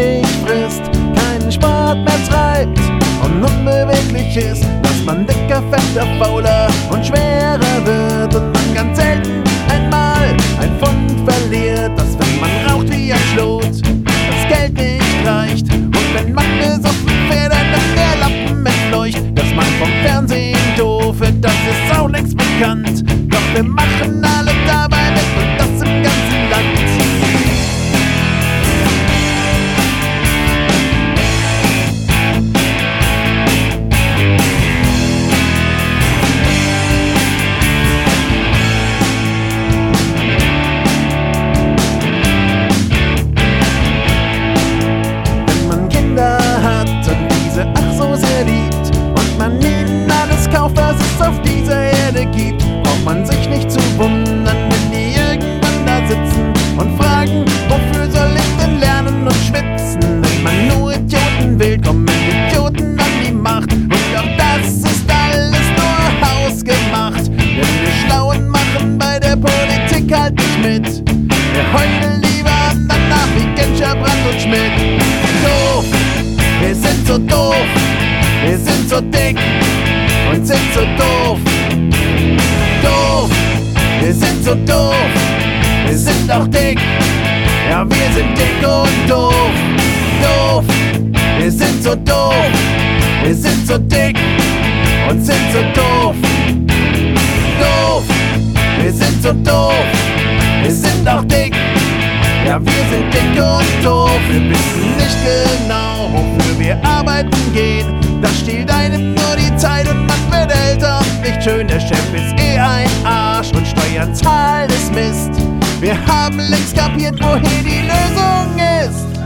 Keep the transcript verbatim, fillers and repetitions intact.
nicht frisst, keinen Sport mehr treibt und unbeweglich ist, dass man dicker, fetter, fauler und schwerer wird und man ganz selten einmal ein Pfund verliert, dass wenn man raucht wie ein Schlot, das Geld nicht reicht und wenn man besoffen fährt, dann der Lappen entfleucht, dass man vom Fernsehen doof wird, das ist auch längst bekannt, doch wir machen alle dabei mit und das im ganzen Land. Was es auf dieser Erde gibt, braucht man sich nicht zu wundern, wenn die irgendwann da sitzen und fragen, wofür soll ich denn lernen und schwitzen? Wenn man nur Idioten will, kommen Idioten an die Macht und auch das ist alles nur hausgemacht, denn wir Schlauen machen bei der Politik halt nicht mit. Wir heulen lieber anderen nach wie Genscher, Brandt und Schmidt. Doof, wir sind so doof, wir sind so dick und sind so doof, doof, wir sind so doof, wir sind auch dick, ja wir sind dick und doof, doof, wir sind so doof, wir sind so dick und sind so doof, doof, wir sind so doof, wir sind auch dick, ja wir sind dick und doof, wir wissen nicht genau, wofür wir arbeiten gehen, das stiehlt einem nur die Zeit und man wird älter und nicht schön. Der Chef ist eh ein Arsch und Steuern zahlen ist Mist. Wir haben längst kapiert, woher die Lösung ist.